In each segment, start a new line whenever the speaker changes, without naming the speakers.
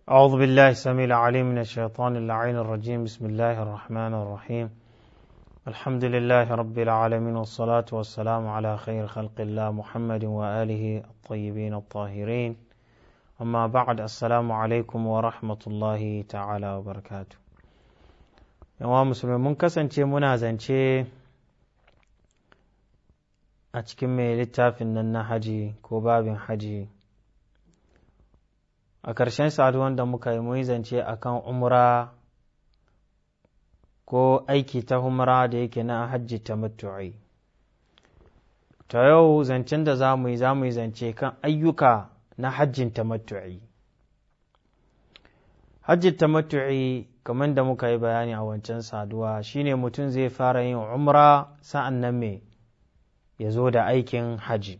أعوذ بالله السميع العليم من الشيطان اللعين الرجيم. بسم الله الرحمن الرحيم. الحمد لله رب العالمين، والصلاة والسلام على خير خلق الله محمد وآله الطيبين الطاهرين. أما بعد، السلام عليكم ورحمة الله تعالى وبركاته. يا مسلمين، mun kasance muna zance a cikin mai littafin nan na haji ko babin haji. A ƙarshen saduwan da muka yi mun zance akan umra ko aiki ta umra da yake na hajji tamattu'i. Ta yau zancen da za mu yi zance kan ayyuka na hajjin tamattu'i. Hajjin tamattu'i, kamar da muka yi bayani a wancan saduwa, shine mutum zai fara yin umra sa'an nan me ya zo da aikin haji.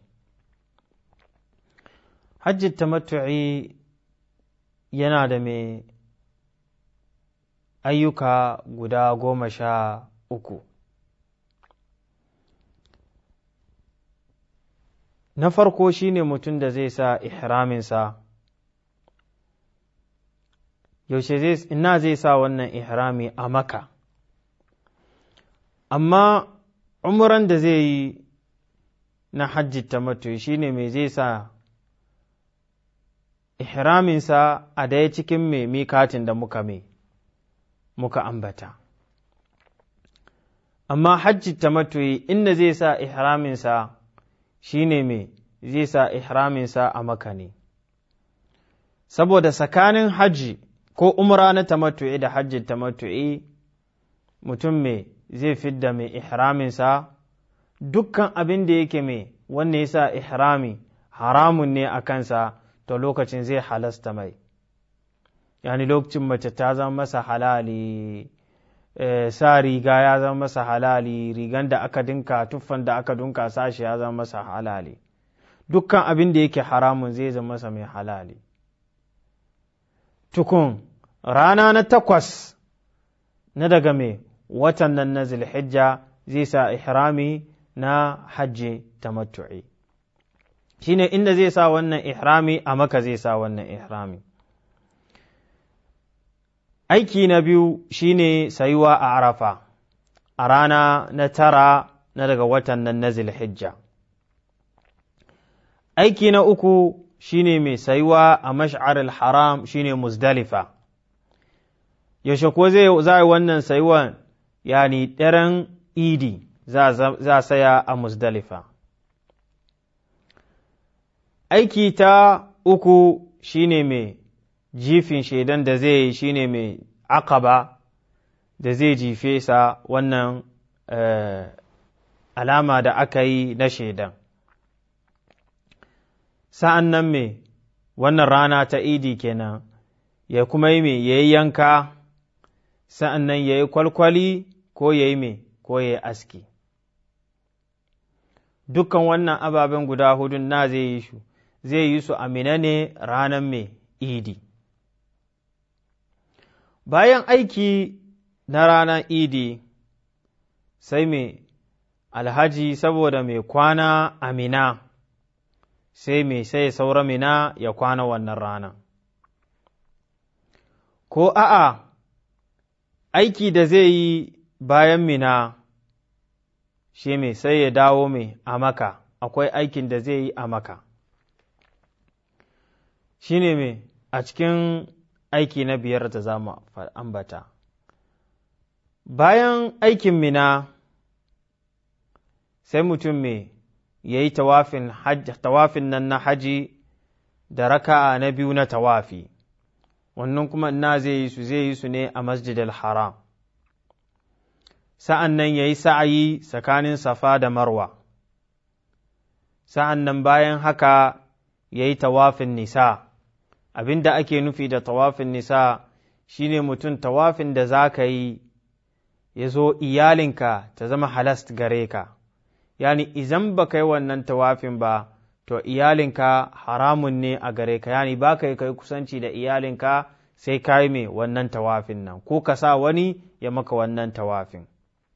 Hajjin tamattu'i yana da mai ayyuka guda 13. Na farko shine mutum da zai sa ihraminsa. Ina zai sa wannan ihrami a Maka, amma umran da zai yi na hajji tamattu shine mai zai sa ihraminsa a daya cikin mai mikatin da muka ambata. Amma hajji tamattu'i inda zai sa ihraminsa shine mai zai sa ihraminsa a Maka ne, saboda tsakanin hajji ko umra na tamattu'i da hajji tamattu'i mutum mai zai fidda mai ihraminsa. Dukkan abin da yake mai wanne ya sa ihrami haramun ne a kansa, to lokacin zai halasta mai. Yani lokacin mace ta zama masa halali, sa riga ya zama masa halali, rigan da aka dinka, tuffan da aka dunka sashi ya zama masa halali. Dukkan abin da yake haramun zai zama masa mai halali. Tukun rana na 8 na daga mai watan nan na Zulhijja zai sa ihrami na hajji tamattu'i. Shine inda zai sa wannan ihrami a Maka zai sa wannan ihrami. Aiki na biyu shine sayuwa a Arafa a rana na 9 na daga watan nan na Zulhijja. Aiki na 3 shine mai sayuwa a Mash'ar al-Haram, shine Muzdalifa. Yaushe ko za yi wannan sayuwan? Yani daren Idi za saya a Muzdalifa. Aiki ta 3 shine mai jifin shaidan da zai yi, shine mai Aqaba da zai jife sa wannan alama da aka yi na shaidan. Sa'an nan mai wannan rana ta Idi kenan ya kuma yi mai ya yi yanka, sa'an nan ya yi kwalkwali ko ya yi mai ko ya yi aski. Dukkan wannan ababen guda hudun na zai yi su amina ne ranar mai Idi. Bayan aiki na ranar Idi sai mai alhaji, saboda mai kwana amina, sai saura mina ya kwana wannan rana. Ko a'a aiki da zai yi bayan mina shi mai sai ya dawo mai a Maka, akwai aikin da zai yi a Maka. Shi ne mai a cikin aiki na 5 da za mu ambata. Bayan aikin mina sai mutum mai ya yi tawafin nan na haji da raka'a na 2 na tawafi. Wannan kuma zai yi su ne a Masjid al-Haram. Sa'an nan ya yi sa'ayi tsakanin Safa da Marwa. Sa'an nan bayan haka ya yi tawafin nisa. Abin da ake nufi da tawafin nisa shine mutum tawafin da za ka yi ya zo iyalinka ta zama halast gare ka. Yani izan ba ka yi wannan tawafin ba, to iyalinka haramun ne a gare ka. Yani ba ka yi kai kusanci da iyalinka sai ka yi mai wannan tawafin nan, ko ka sa wani ya maka wannan tawafin.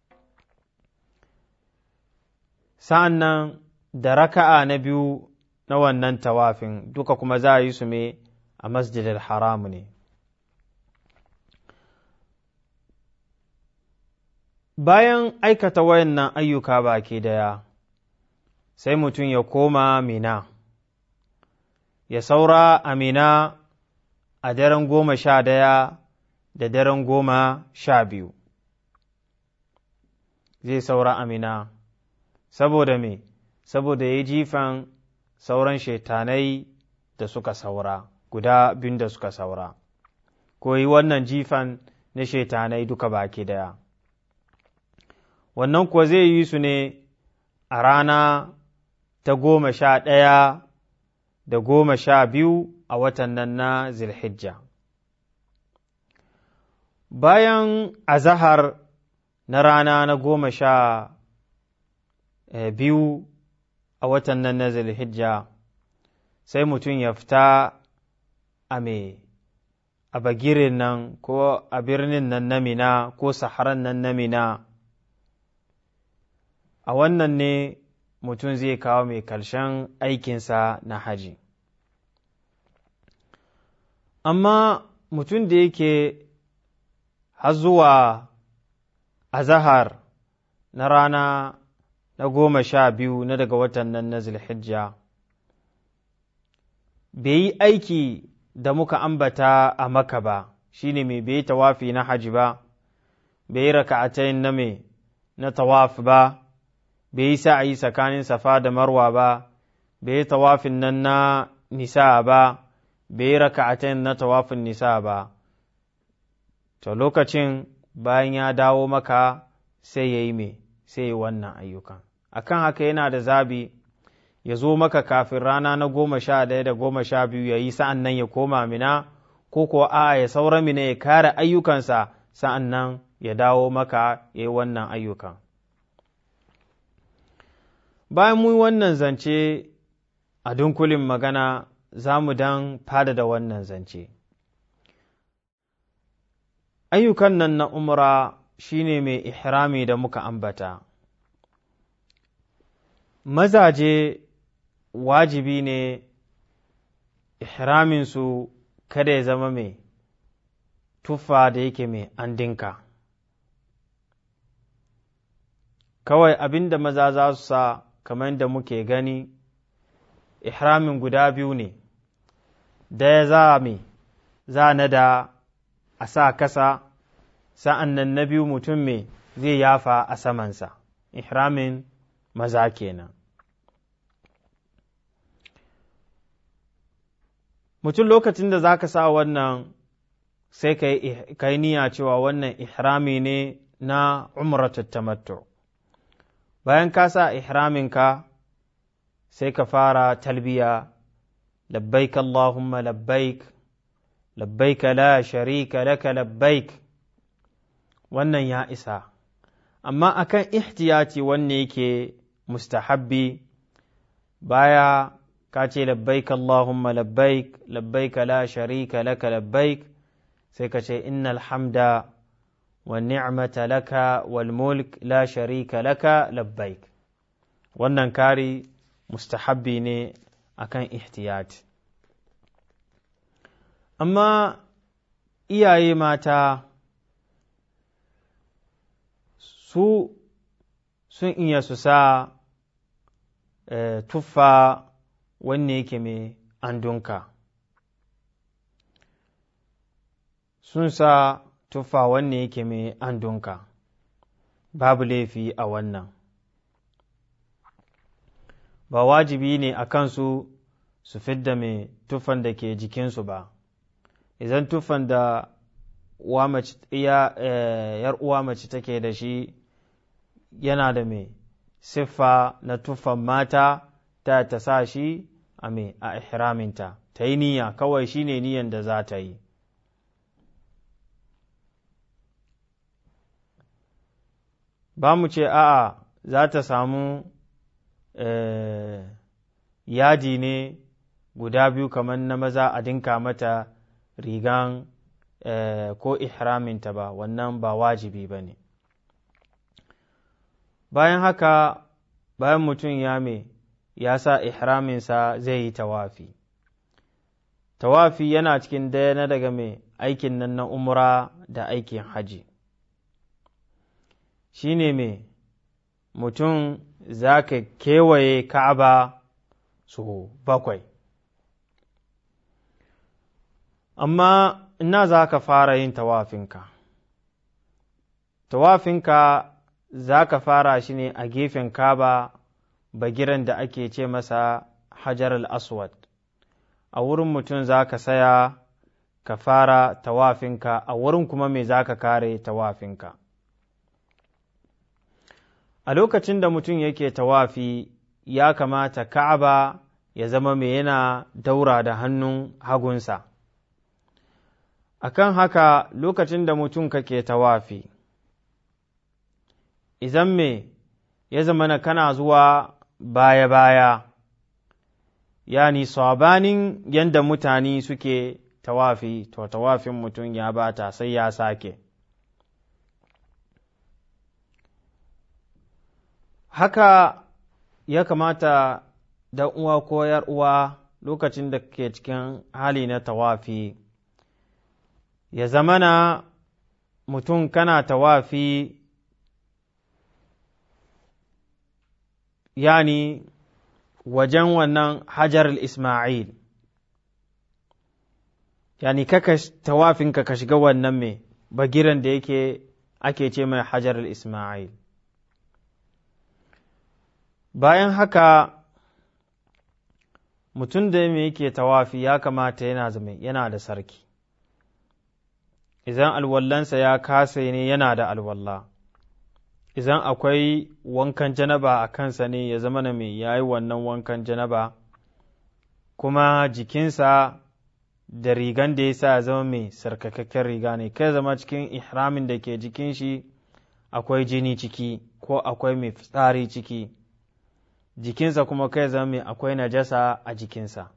Sa'an nan da raka'a na 2 na wannan tawafin duka kuma za a yi su mai a masjidil haram ne. bayan aikata wayannan ayyuka baki daya sai mutum ya koma Mina, ya saura a Mina a daren 11 da daren 12, zai saura a Mina, saboda me? Saboda ya jifan sauran shetanai da suka saura, guda biyun da suka saura, ko yi wannan jifan na shetanai duka baki daya. Wannan kuwa zai yi su ne a rana ta 11 da 12 a watan nan na Zilhijja. Bayan azahar na rana na 12 a watan nan na Zilhijja, sai mutum ya fita a bagirin nan ko a birnin nan na Mina ko saharan nan na Mina. A wannan ne mutum zai kawo mai karshen aikinsa na haji. Amma mutum da yake har zuwa azahar na rana na 12 na daga watan nan na Zulhijja, bai yi aiki da muka ambata a Makka ba, shine mai bai tawafi na haji ba, bai yi raka'atain na tawaf ba, bai yi sa'ayi tsakanin Safa da Marwa ba, bai yi tawafin nan na nisa ba, bai yi raka'atain na tawafin nisa ba. To lokacin bayan ya dawo maka sai ya yi sai ya wannan ayyukan. Akan haka yana da zabi ya zo maka kafin rana na 11 da 12 ya yi, sa'an nan ya koma Mina, ko kuwa ya saura Mina ya kare ayyukansa, sa'an nan ya dawo maka ya yi wannan ayyukan. Bayan mu wannan zance a dunkulin magana, za mu dan fada da wannan zance. Ayyukan nan na umra shine mai ihrami da muka ambata. Mazaje wajibi ne ihraminsu kada ya zama mai tuffa da yake mai an dinka. Kawai abinda maza za su sa kamar da muke gani, ihramin guda biyu ne, daya za na da a sa kasa, sa'an nan na biyu mutum zai yafa a samansa, ihramin maza kenan. Mutum lokacin da za ka sa wannan sai ka yi niyya cewa wannan ihrami ne na umratu tamattu. Bayan ka sa ihraminka sai ka fara talbiya, labbaik Allahumma labbaik, labbaik la sharika laka labbaik. Wannan ya isa, amma akan ihtiyati wanne yake mustahabbi, baya ka ce labbaik Allahumma labbaik, labbaik la sharika laka labbaik, sai ka ce innal hamda wa ni'mata laka wal mulk la sharika laka labbaik. Wannan kari mustahabbi ne akan ihtiyati. Amma iyaye mata sun iya su sa tuffa wanne yake mai andunka, sun sa tuffa wanne yake mai andunka, babu laifi a wannan. Ba wajibi ne a kansu su fidda mai tuffan da ke jikinsu ba. Idan tuffan da yar uwa mace take da shi yana da mai siffa na tuffan mata, ta sa shi a ihraminta, ta yi niyya, kawai shi ne niyyan da za ta yi. Ba mu ce a'a za ta samu yadi ne guda biyu kamar na maza a dinka mata rigan ko ihraminta ba, wannan ba wajibi ba ne. Bayan haka, bayan mutum ya sa ihraminsa zai yi tawafi. Tawafi yana cikin daya na daga aikin nan na umra da aikin haji. shi ne mai mutum za ka kewaye Ka'aba su 7. Amma ina za ka fara yin tawafinka? Tawafinka za ka fara shi ne a gefen Ka'aba, bagiran da ake ce masa Hajar al-Aswad. A wurin mutum za ka saya ka fara tawafinka, a wurin kuma me za ka kare tawafinka. A lokacin da mutum yake tawafi, ya kamata Ka'aba ya zama mai yana daura da hannun hagunsa. Akan haka, lokacin da mutum kake tawafi, idan me ya zama na kana zuwa baya-baya, yani sabanin yadda mutane suke tawafi, to tawafin mutum ya bata sai ya sake. Haka ya kamata da uwa ko uwa lokacin da ke cikin hali na tawafi, ya zamana mutum kana tawafi, yani wajen wannan Hajar al-Ismail, yani kaka tawafinka ka shiga wannan mai bagiran da ake ce mai Hajar al-Ismail. Bayan haka, mutum da mai yake tawafi ya kamata yana da sarki. Idan alwallansa ya kasa ne yana da alwalla. Idan akwai wankan janaba a kansa ne ya zama na mai yayi wannan wankan janaba, kuma jikinsa da rigan da ya sa ya zama mai sarkakakken riga ne, kai zama cikin ihramin da ke jikin shi akwai jini ciki ko akwai mai fitsari ciki, jikinsa kuma kai zama mai akwai najasa a jikinsa.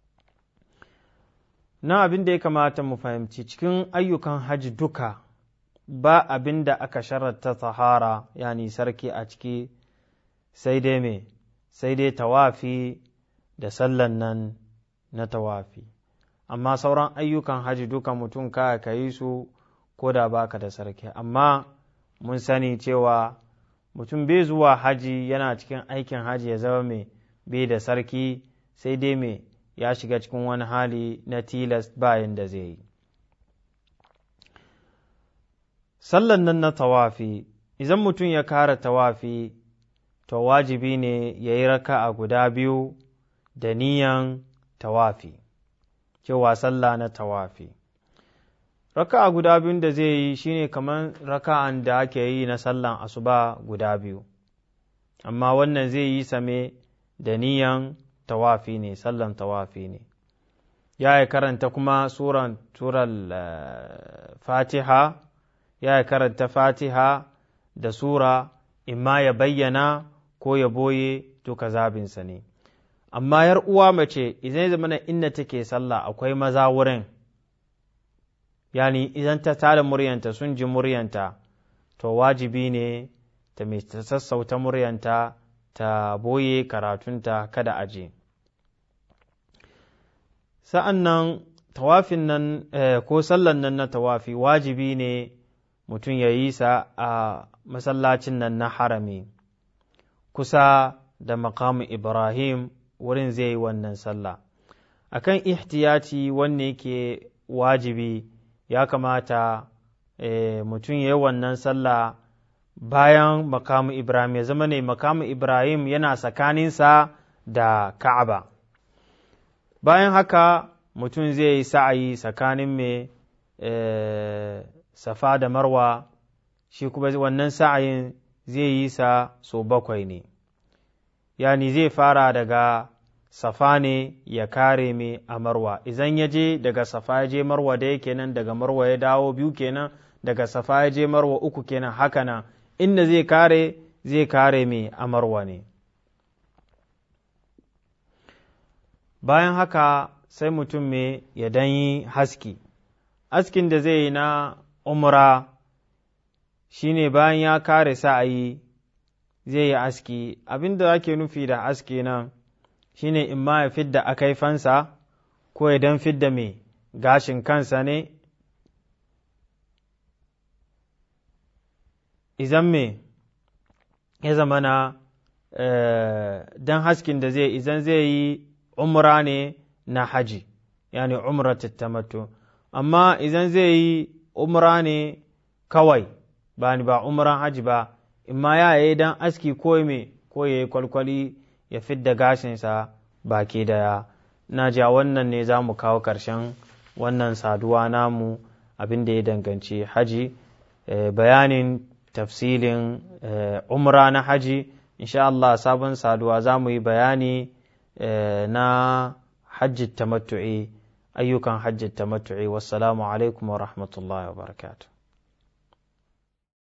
Na abin da ya kamata mu fahimci cikin ayyukan hajji duka, ba abin da aka sharatta tahara, yani sarki a ciki, sai dai tawafi da sallan nan na tawafi. Amma sauran ayyukan haji duka mutum ka yi su ko da baka da sarki. Amma mun sani cewa mutum bai zuwa haji yana cikin aikin haji ya zama bai da sarki, sai dai ya shiga cikin wani hali na tilas bayan da zai yi. Sallan nan na tawafi, idan mutum ya kara tawafi, to wajibi ne ya yi raka'a guda 2 da niyan tawafi, cewa sallah na tawafi. Raka'a guda 2 da zai yi shine kamar raka'an da ake yi na sallan asuba guda 2, amma wannan zai yi same da niyan tawafi ne, sallan tawafi ne. Ya karanta kuma surar Fatiha, ya karanta Fatiha da sura, imma ya bayyana ko ya boye, duka zabinsa ne. Amma yar uwa mace idan ya zama inda take sallah akwai maza wurin, yani idan ta tada muryanta sun ji muryanta, to wajibi ne ta sassauta muryanta, ta boye karatunta kada aje. Sa'an nan tawafin nan ko sallan nan na tawafi wajibi ne mutum ya yi sa a masallacin nan na harami kusa da makamu Ibrahim, wurin zai yi wannan sallah. Akan ihtiyati wanne yake wajibi, ya kamata mutum ya yi wannan sallah bayan makamu Ibrahim, ya zama ne makamu Ibrahim yana tsakaninsa da Ka'aba. Bayan haka mutum zai yi sa'ayi tsakanin Safa da Marwa, shi kuma wannan sa'ayin zai yi sa so 7 ne, yani zai fara daga Safa ne ya kare a Marwa. Idan ya je daga Safa ya je Marwa da yake nan, daga Marwa ya dawo 2 kenan, daga Safa ya je Marwa 3 kenan, haka nan inda zai kare a Marwa ne. Bayan haka sai mutum ya dan yi haski. Askin da zai yi na umra shine bayan ya kare sa'ayi zai yi aski. Abin da ake nufi da aski nan shine in ma ya fidda akaifansa, ko ya dan fidda gashin kansa ne, ya zama na dan haskin da zai idan zai yi umra ne na haji yani umratul tamattu amma idan zai yi umra ne kawai ba umran haji ba imma ya yi dan aski ko ya yi kwalkwali ya fidda gashinsa baki daya. Na ja wannan ne za mu kawo ƙarshen wannan saduwa namu abin da ya danganci haji, bayanin tafsilin umra na haji. Insha Allah sabon saduwa za mu yi bayani na hajjit tamattu'i, ayyukan hajjit tamattu'i. Wassalamu alaikum wa rahmatullahi wa barakatuh.